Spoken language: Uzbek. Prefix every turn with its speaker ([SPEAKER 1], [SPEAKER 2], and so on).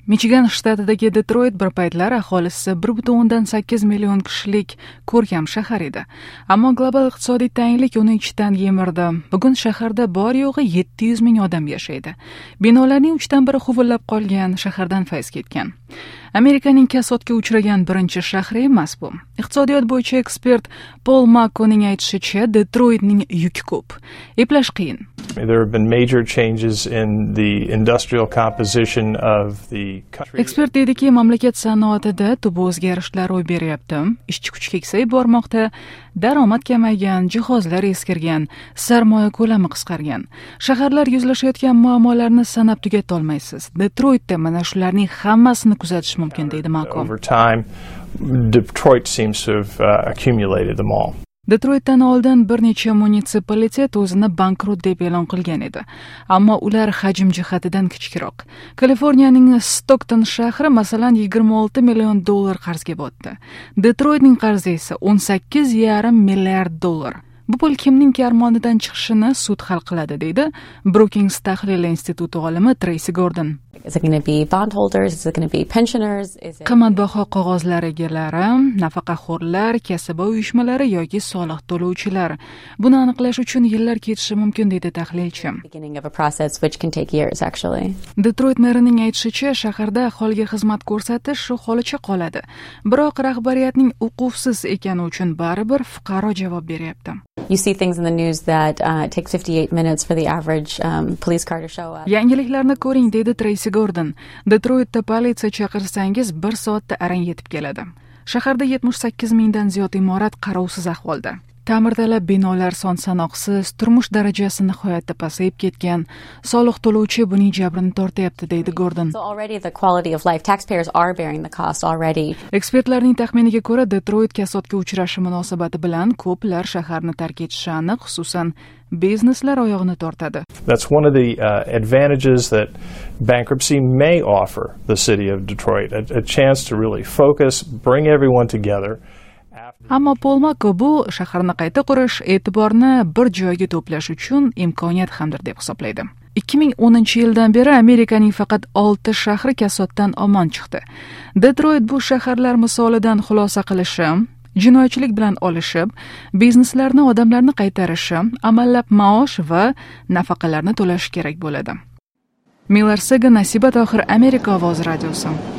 [SPEAKER 1] Michigan shtatidagi Detroit bir paytlar aholisi 1,8 million kishilik ko'rkam shahar edi. Ammo global iqtisodiy tanglik uni ichidan yemirdi. Bugun shaharda bor yo'g'i 700 ming odam yashaydi. Binolarning 3dan biri huvillab qolgan, shahardan fayz ketgan. Amerikaning kasodga uchragan birinchi shahri emas bu. Iqtisodiyot bo'yicha ekspert Paul Macconing aytishicha, Detroitning yuki ko'p. Eplash qiyin.
[SPEAKER 2] There have been major changes in the industrial composition of the country.
[SPEAKER 1] Ekspert dediki, mamlakat sanoatida tub o'zgarishlar ro'y beryapti. Ishchi kuch keksayib bormoqda, daromad kamaygan, jihozlar eskirgan, sarmoya ko'lami qisqargan. Shaharlar yuzlashayotgan muammolarni sanab tugatolmaysiz. Detroitda mana shularning hammasini kuzatish mumkin, deydi Macco.
[SPEAKER 2] Over time, Detroit seems to have accumulated them all.
[SPEAKER 1] Detroitdan oldin bir necha munitsipalitet o'zini bankrot deb e'lon qilgan edi. Ammo ular hajm jihatidan kichikroq. Kaliforniyaning Stockton shahri masalan $26 million qarzga botdi. Detroitning qarzi esa $18,5 milliard. Bu pul kimning karmonidan chiqishini sud hal qiladi, deydi Brookings tahlil instituti olimi Tracy Gordon.
[SPEAKER 3] Is it going to be bondholders? Is it going to be pensioners?
[SPEAKER 1] Qimmatbaho qog'ozlar egalari, nafaqaxo'rlar, kasaba uyushmalari yoki soliq to'lovchilar. Buni aniqlash uchun yillar ketishi mumkin, deydi tahlilchi.
[SPEAKER 3] Beginning of a process which can take years actually.
[SPEAKER 1] Detroit merining aytishicha, shaharda aholiga xizmat ko'rsatish shu holicha qoladi. Biroq rahbariyatning uquvsiz ekani uchun baribir fuqaro javob beryapti.
[SPEAKER 3] You see things in the news that it takes 58 minutes for the average police car to show up.
[SPEAKER 1] Yangiliklarni ko'ring, deydi Tracy Gordon. Detroitda politsiya chaqirsangiz 1 soatda arang yetib keladi. Shaharda 78 mingdan ziyod imorat qarovsiz ahvolda. Ta'mirtalab binolar son sanoqsiz, turmush darajasi nihoyatda pasayib ketgan, soliq to'lovchi buning jabrini tortyapti, deydi Gordon.
[SPEAKER 3] So already the quality of life, taxpayers are bearing the cost already.
[SPEAKER 1] Ekspertlarning taxminiga ko'ra, Detroit kasodga uchrashi munosabati bilan ko'plar shaharni tark etishi aniq, xususan bizneslar oyog'ini tortadi.
[SPEAKER 2] That's one of the advantages that bankruptcy may offer the city of Detroit, a chance to really focus, bring everyone together.
[SPEAKER 1] Ammo Paul Macco bu shaharni qayta qurish, e'tiborni bir joyga to'plash uchun imkoniyat hamdir deb hisoblaydi. 2010-yildan beri Amerikaning faqat 6 shahri kasoddan omon chiqdi. Detroit bu shaharlar misolidan xulosa qilishi, jinoyatchilik bilan olishib, bizneslarni, odamlarni qaytarishi, amallab maosh va nafaqalarni to'lash kerak bo'ladi. Miller Sagan, Nasiba Tohir, Amerika ovozi radiosi.